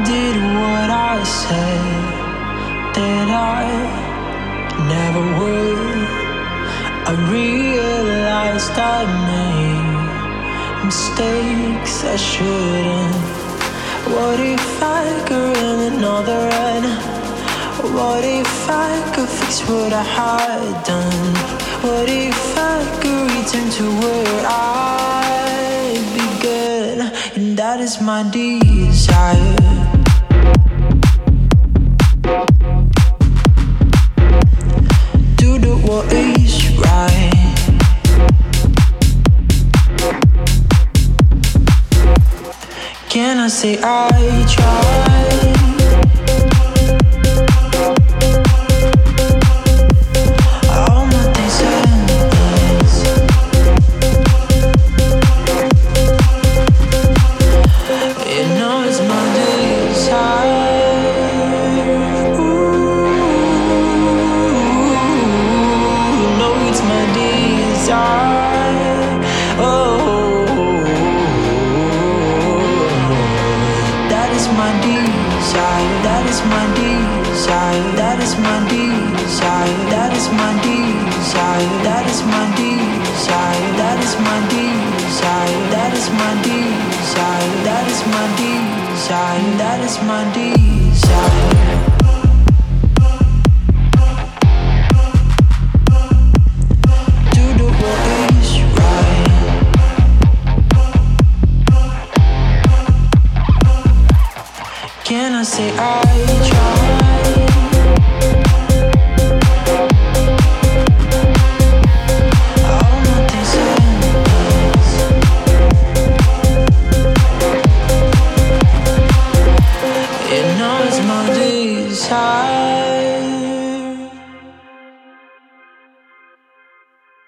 did what I said that I never would. I realized I made mistakes I shouldn't. What if I could run another run? What if I could fix what I had done? What if I could return to where I began? And that is my desire. Do what is right. Can I say I tried? All my days endless. You know it's my desire. Ooh, you know it's my desire. Oh, that is my desire. That is my desire. That is my desire. That is my desire. That is my desire. That is my desire. That is my desire. That is my desire. That is my desire.